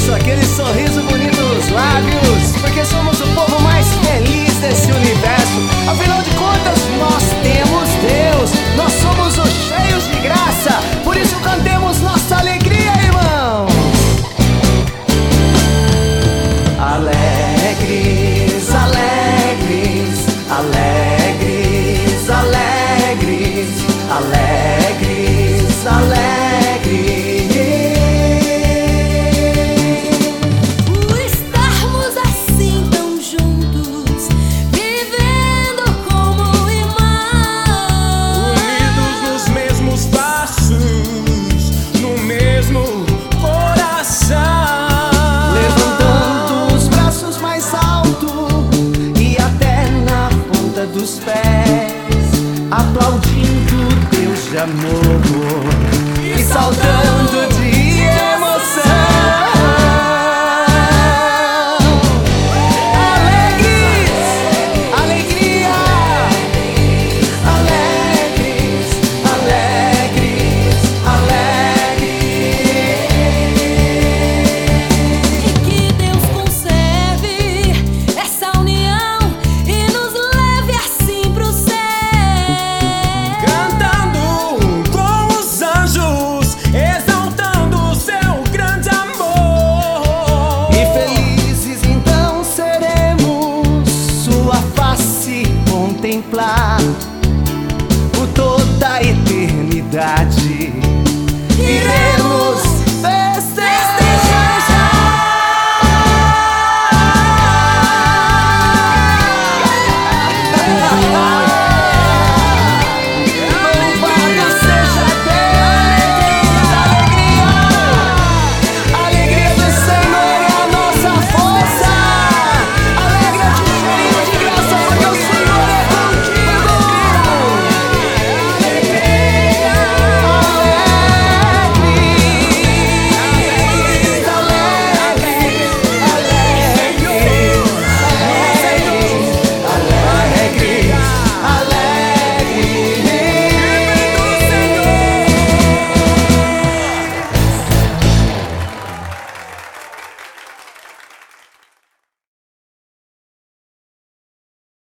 isso, aquele sorriso bonito nos lábios, porque somos o povo mais feliz desse universo. Afinal de contas, nós temos Deus, nós somos os cheios de graça, por isso cantemos nossa alegria, irmãos. Alegres, alegres, alegres, alegres, alegres, alegres. Por estarmos assim tão juntos, vivendo como irmãos, unidos nos mesmos passos, no mesmo coração, Levantando os braços mais alto e até na ponta dos pés, aplaudindo Deus de amor e saltando